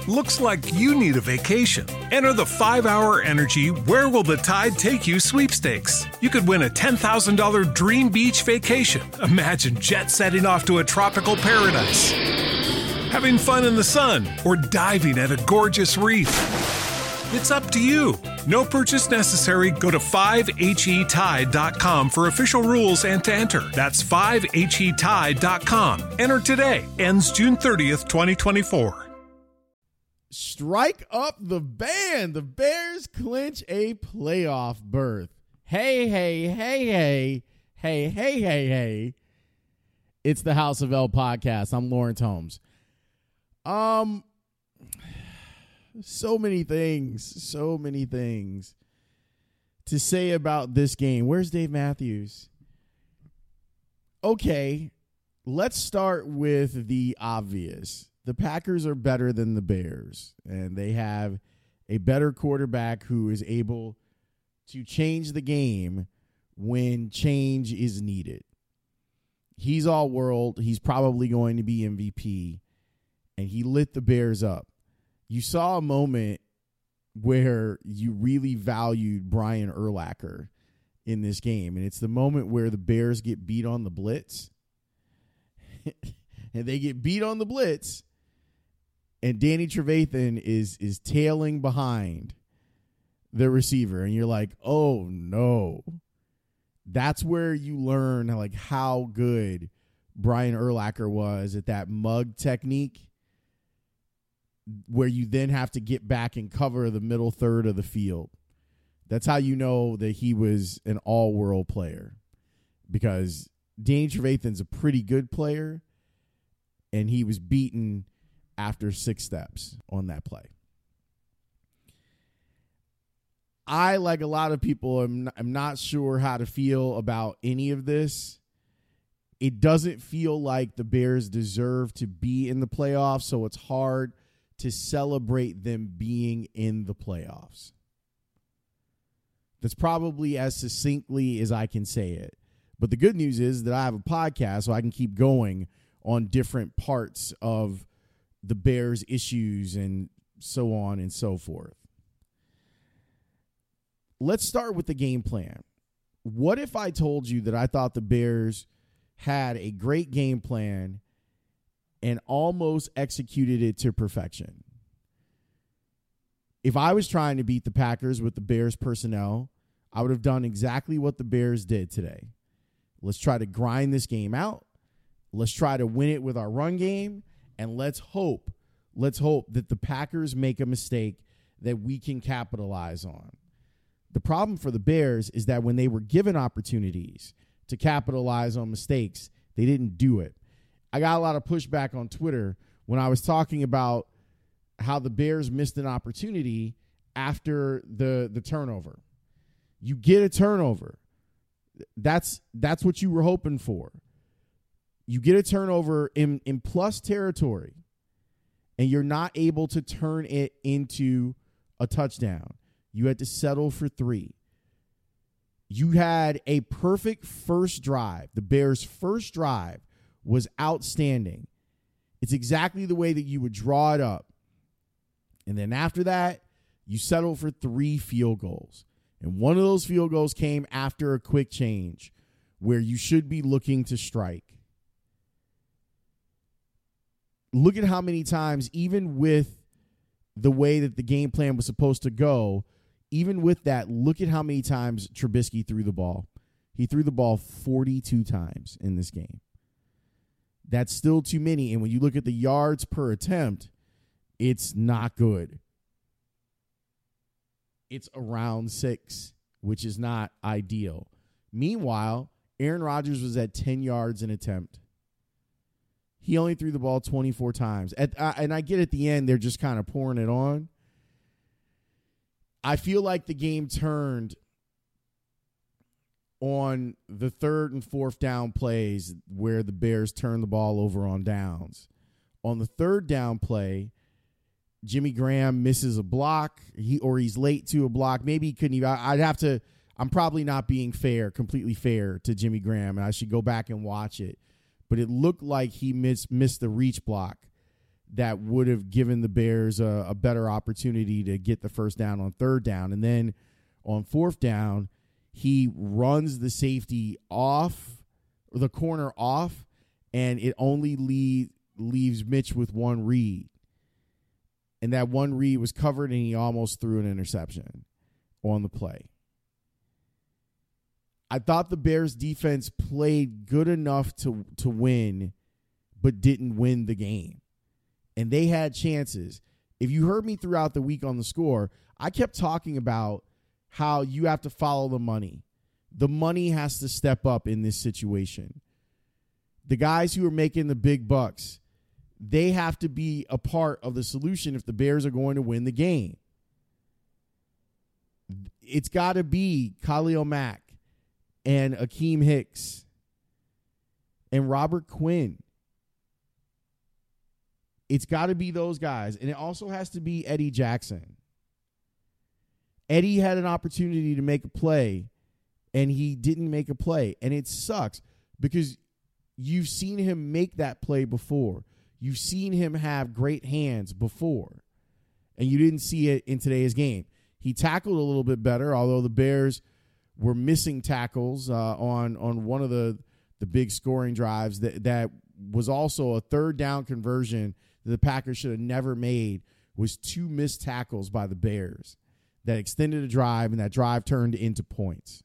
Looks like you need a vacation. Enter the 5-Hour Energy Where Will the Tide Take You sweepstakes. You could win a $10,000 dream beach vacation. Imagine jet setting off to a tropical paradise, having fun in the sun, or diving at a gorgeous reef. It's up to you. No purchase necessary. Go to 5HETide.com for official rules and to enter. That's 5HETide.com. Enter today. Ends June 30th, 2024. Strike up the band. The Bears clinch a playoff berth. Hey, hey, hey, hey. Hey, hey, hey, hey. It's the House of L podcast. I'm Lawrence Holmes. So many things to say about this game. Where's Dave Matthews? Okay, let's start with the obvious. The Packers are better than the Bears, and they have a better quarterback who is able to change the game when change is needed. He's all world. He's probably going to be MVP, and he lit the Bears up. You saw a moment where you really valued Brian Urlacher in this game, and it's the moment where the Bears get beat on the blitz. And they get beat on the blitz, and Danny Trevathan is tailing behind the receiver, and you're like, oh, no. That's where you learn like how good Brian Urlacher was at that mug technique, where you then have to get back and cover the middle third of the field. That's how you know that he was an all-world player, because Danny Trevathan's a pretty good player, and he was beaten after 6 steps on that play. I, like a lot of people, am not sure how to feel about any of this. It doesn't feel like the Bears deserve to be in the playoffs, so it's hard to celebrate them being in the playoffs. That's probably as succinctly as I can say it. But the good news is that I have a podcast, so I can keep going on different parts of the Bears' issues and so on and so forth. Let's start with the game plan. What if I told you that I thought the Bears had a great game plan and almost executed it to perfection? If I was trying to beat the Packers with the Bears personnel, I would have done exactly what the Bears did today. Let's try to grind this game out. Let's try to win it with our run game. And let's hope that the Packers make a mistake that we can capitalize on. The problem for the Bears is that when they were given opportunities to capitalize on mistakes, they didn't do it. I got a lot of pushback on Twitter when I was talking about how the Bears missed an opportunity after the turnover. You get a turnover. That's what you were hoping for. You get a turnover in plus territory, and you're not able to turn it into a touchdown. You had to settle for 3. You had a perfect first drive. The Bears' first drive was outstanding. It's exactly the way that you would draw it up. And then after that, you settle for 3 field goals. And one of those field goals came after a quick change where you should be looking to strike. Look at how many times, even with the way that the game plan was supposed to go, even with that, look at how many times Trubisky threw the ball. He threw the ball 42 times in this game. That's still too many. And when you look at the yards per attempt, it's not good. It's around 6, which is not ideal. Meanwhile, Aaron Rodgers was at 10 yards an attempt. He only threw the ball 24 times. And I get at the end, they're just kind of pouring it on. I feel like the game turned on the 3rd and 4th down plays where the Bears turned the ball over on downs. On the 3rd down play, Jimmy Graham misses a block, he's late to a block. Maybe he couldn't even. I'm probably not being completely fair to Jimmy Graham, and I should go back and watch it. But it looked like he missed the reach block that would have given the Bears a better opportunity to get the first down on third down. And then on fourth down, he runs the safety off, or the corner off, and it only leaves Mitch with one read. And that one read was covered, and he almost threw an interception on the play. I thought the Bears defense played good enough to win, but didn't win the game. And they had chances. If you heard me throughout the week on The Score, I kept talking about how you have to follow the money. The money has to step up in this situation. The guys who are making the big bucks, they have to be a part of the solution if the Bears are going to win the game. It's got to be Khalil Mack and Akeem Hicks and Robert Quinn. It's got to be those guys. And it also has to be Eddie Jackson. Eddie had an opportunity to make a play, and he didn't make a play. And it sucks because you've seen him make that play before. You've seen him have great hands before, and you didn't see it in today's game. He tackled a little bit better, although the Bears were missing tackles on one of the big scoring drives that was also a third down conversion that the Packers should have never made, was 2 missed tackles by the Bears that extended a drive, and that drive turned into points.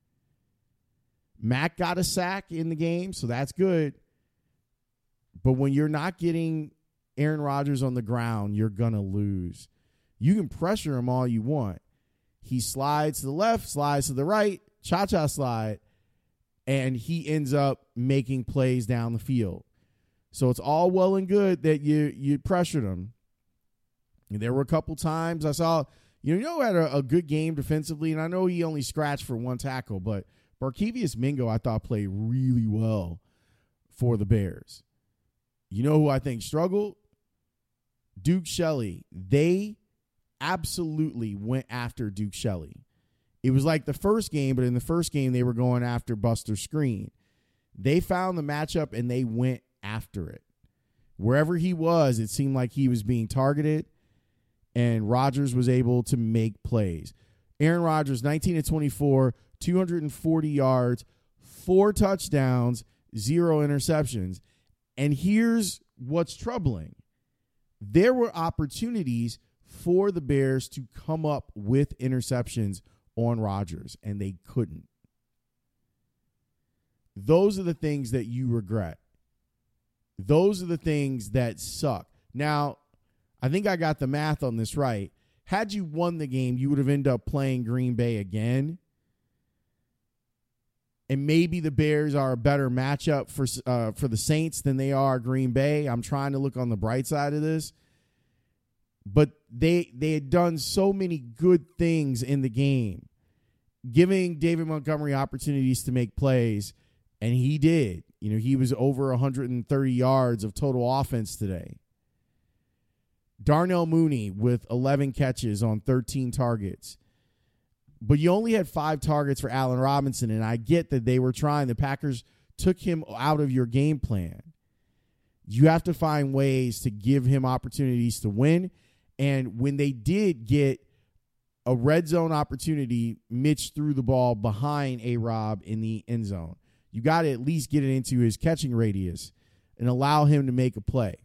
Mack got a sack in the game, so that's good. But when you're not getting Aaron Rodgers on the ground, you're going to lose. You can pressure him all you want. He slides to the left, slides to the right, cha-cha slide, and he ends up making plays down the field. So it's all well and good that you pressured him. And there were a couple times I saw, had a good game defensively, and I know he only scratched for 1 tackle, but Barkevious Mingo, I thought, played really well for the Bears. You know who I think struggled? Duke Shelley. They absolutely went after Duke Shelley. It was like the first game, but in the first game, they were going after Buster Screen. They found the matchup, and they went after it. Wherever he was, it seemed like he was being targeted, and Rodgers was able to make plays. Aaron Rodgers, 19-24, 240 yards, 4 touchdowns, 0 interceptions. And here's what's troubling. There were opportunities for the Bears to come up with interceptions on Rodgers, and they couldn't. Those are the things that you regret. Those are the things that suck. Now, I think I got the math on this right. Had you won the game, you would have ended up playing Green Bay again. And maybe the Bears are a better matchup for the Saints than they are Green Bay. I'm trying to look on the bright side of this. But they had done so many good things in the game, giving David Montgomery opportunities to make plays, and he did. He was over 130 yards of total offense today. Darnell Mooney with 11 catches on 13 targets. But you only had 5 targets for Allen Robinson, and I get that they were trying. The Packers took him out of your game plan. You have to find ways to give him opportunities to win. And when they did get a red zone opportunity, Mitch threw the ball behind A-Rob in the end zone. You got to at least get it into his catching radius and allow him to make a play.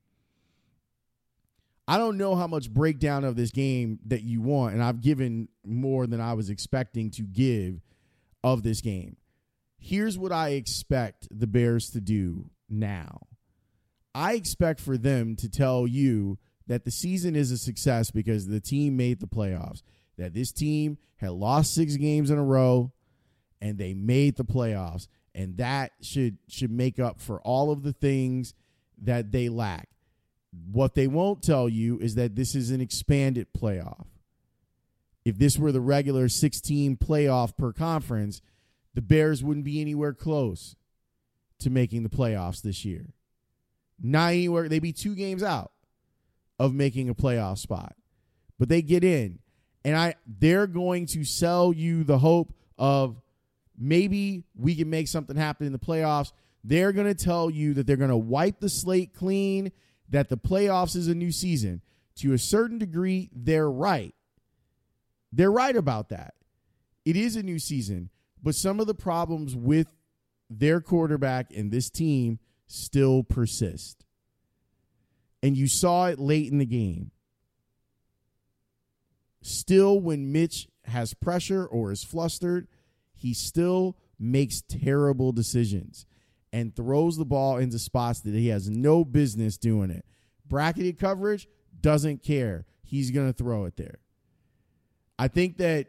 I don't know how much breakdown of this game that you want, and I've given more than I was expecting to give of this game. Here's what I expect the Bears to do now. I expect for them to tell you that the season is a success because the team made the playoffs, that this team had lost 6 games in a row, and they made the playoffs, and that should make up for all of the things that they lack. What they won't tell you is that this is an expanded playoff. If this were the regular 16 playoff per conference, the Bears wouldn't be anywhere close to making the playoffs this year. Not anywhere. They'd be 2 games out of making a playoff spot. But they get in. And they're going to sell you the hope of maybe we can make something happen in the playoffs. They're going to tell you that they're going to wipe the slate clean that the playoffs is a new season, to a certain degree, they're right. They're right about that. It is a new season, but some of the problems with their quarterback and this team still persist. And you saw it late in the game. Still, when Mitch has pressure or is flustered, he still makes terrible decisions and throws the ball into spots that he has no business doing it. Bracketed coverage, doesn't care. He's going to throw it there. I think that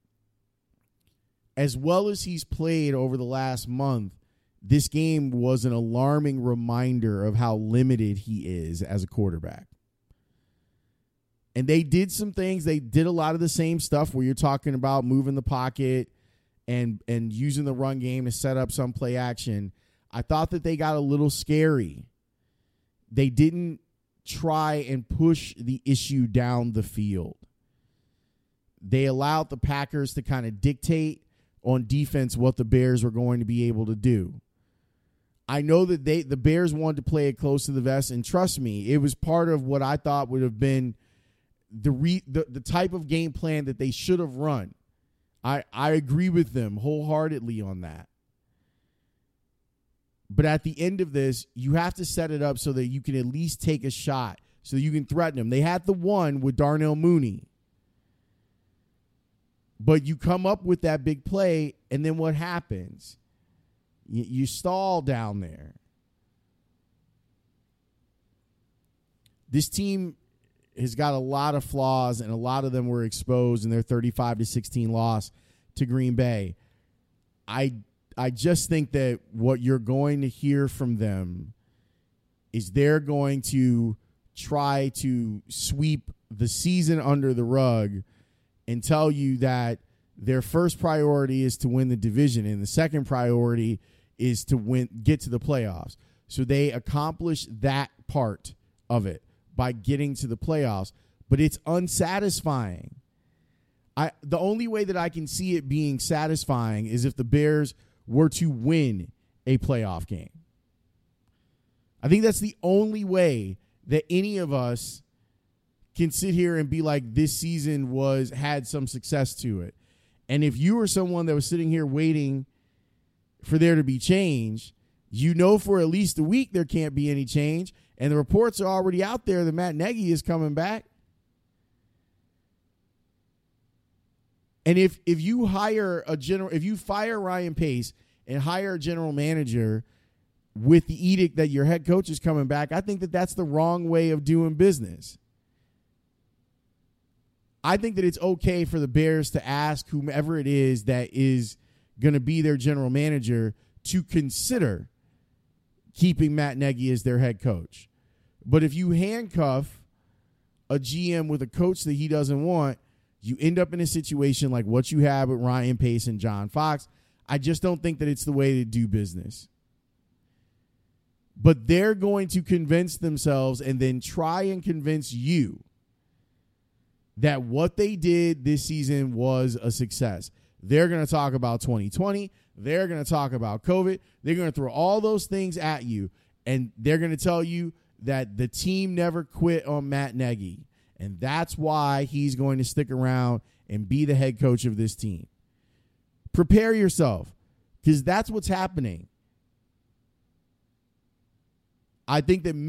as well as he's played over the last month, this game was an alarming reminder of how limited he is as a quarterback. And they did some things. They did a lot of the same stuff where you're talking about moving the pocket and using the run game to set up some play action. I thought that they got a little scary. They didn't try and push the issue down the field. They allowed the Packers to kind of dictate on defense what the Bears were going to be able to do. I know that the Bears wanted to play it close to the vest, and trust me, it was part of what I thought would have been the type of game plan that they should have run. I agree with them wholeheartedly on that. But at the end of this, you have to set it up so that you can at least take a shot, so you can threaten them. They had the one with Darnell Mooney. But you come up with that big play, and then what happens? You stall down there. This team has got a lot of flaws, and a lot of them were exposed in their 35-16 loss to Green Bay. I just think that what you're going to hear from them is they're going to try to sweep the season under the rug and tell you that their first priority is to win the division, and the second priority is to get to the playoffs. So they accomplish that part of it by getting to the playoffs, but it's unsatisfying. The only way that I can see it being satisfying is if the Bears were to win a playoff game. I think that's the only way that any of us can sit here and be like, this season had some success to it. And if you were someone that was sitting here waiting for there to be change, you know for at least a week there can't be any change, and the reports are already out there that Matt Nagy is coming back. And if you fire Ryan Pace and hire a general manager with the edict that your head coach is coming back, I think that that's the wrong way of doing business. I think that it's okay for the Bears to ask whomever it is that is going to be their general manager to consider keeping Matt Nagy as their head coach. But if you handcuff a GM with a coach that he doesn't want, you end up in a situation like what you have with Ryan Pace and John Fox. I just don't think that it's the way to do business. But they're going to convince themselves and then try and convince you that what they did this season was a success. They're going to talk about 2020. They're going to talk about COVID. They're going to throw all those things at you, and they're going to tell you that the team never quit on Matt Nagy, and that's why he's going to stick around and be the head coach of this team. Prepare yourself, because that's what's happening. I think that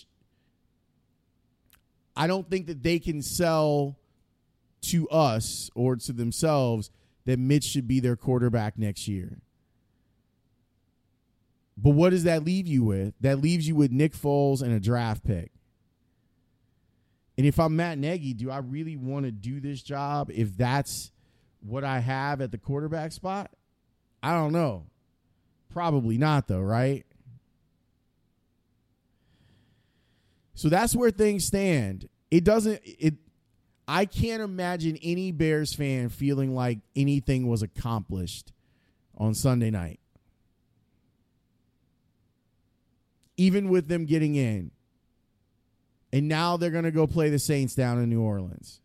I don't think that they can sell to us or to themselves that Mitch should be their quarterback next year. But what does that leave you with? That leaves you with Nick Foles and a draft pick. And if I'm Matt Nagy, do I really want to do this job if that's what I have at the quarterback spot? I don't know. Probably not, though, right? So that's where things stand. I can't imagine any Bears fan feeling like anything was accomplished on Sunday night. Even with them getting in. And now they're going to go play the Saints down in New Orleans.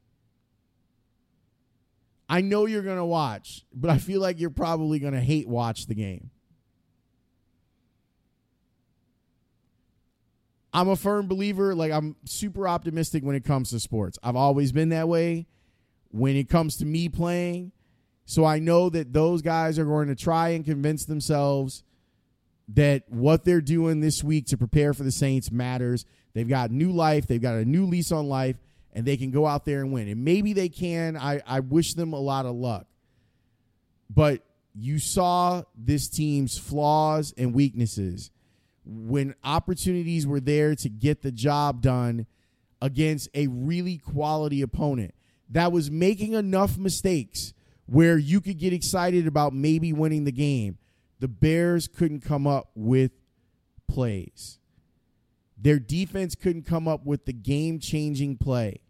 I know you're going to watch, but I feel like you're probably going to hate watch the game. I'm a firm believer. Like, I'm super optimistic when it comes to sports. I've always been that way when it comes to me playing. So I know that those guys are going to try and convince themselves that what they're doing this week to prepare for the Saints matters. They've got new life. They've got a new lease on life, and they can go out there and win. And maybe they can. I wish them a lot of luck. But you saw this team's flaws and weaknesses when opportunities were there to get the job done against a really quality opponent that was making enough mistakes where you could get excited about maybe winning the game. The Bears couldn't come up with plays. Their defense couldn't come up with the game-changing play.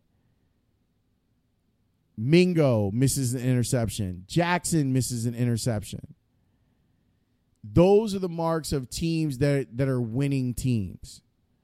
Mingo misses an interception. Jackson misses an interception. Those are the marks of teams that are winning teams.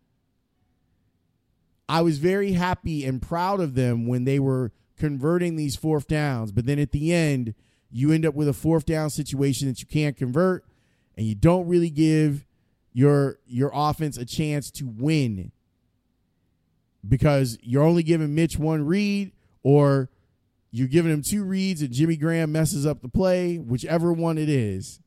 I was very happy and proud of them when they were converting these fourth downs, but then at the end, you end up with a fourth down situation that you can't convert, and you don't really give your offense a chance to win because you're only giving Mitch one read, or you're giving him two reads and Jimmy Graham messes up the play, whichever one it is.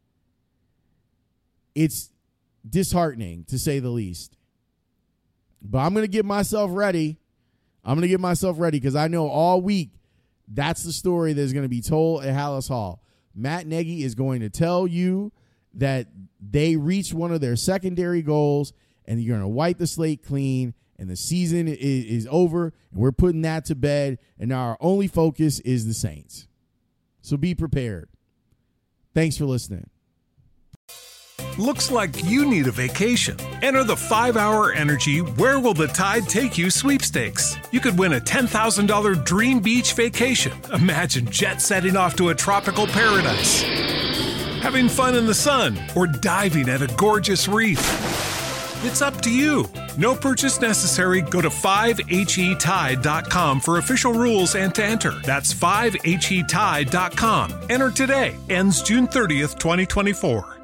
It's disheartening, to say the least. But I'm going to get myself ready. Because I know all week that's the story that's going to be told at Hallis Hall. Matt Nagy is going to tell you that they reached one of their secondary goals, and you're going to wipe the slate clean, and the season is over, and we're putting that to bed, and now our only focus is the Saints. So be prepared. Thanks for listening. Looks like you need a vacation. Enter the 5-Hour Energy Where Will the Tide Take You sweepstakes. You could win a $10,000 dream beach vacation. Imagine jet setting off to a tropical paradise, having fun in the sun, or diving at a gorgeous reef. It's up to you. No purchase necessary. Go to 5HETide.com for official rules and to enter. That's 5HETide.com. Enter today. Ends June 30th, 2024.